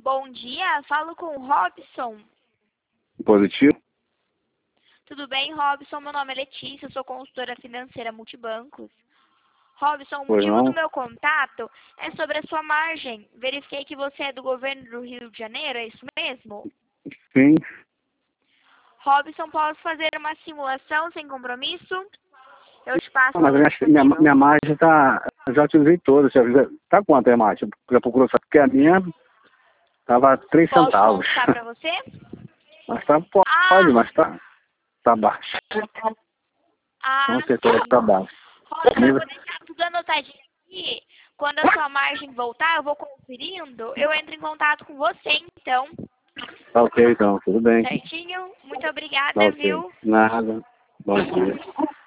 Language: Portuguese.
Bom dia, falo com o Robson. Positivo? Tudo bem, Robson? Meu nome é Letícia, eu sou consultora financeira multibancos. Robson, o Pois motivo do não? meu contato é sobre a sua margem. Verifiquei que você é do governo do Rio de Janeiro, é isso mesmo? Sim. Robson, posso fazer uma simulação sem compromisso? Eu te passo Mas o minha margem tá. Eu já utilizei todas. Tá quanto é a margem? Já procurou saber? Porque a minha tava 3 Posso centavos. consultar para você? Mas tá, pode, mas tá baixo. Com certeza Sim. tá baixo. Robson, eu vou deixar tudo anotadinho aqui. Quando a sua margem voltar, eu vou conferindo. Eu entro em contato com você, então. Tá ok, então, tudo bem. Certinho? Muito Tá obrigada, ok. viu? Nada. Bom dia.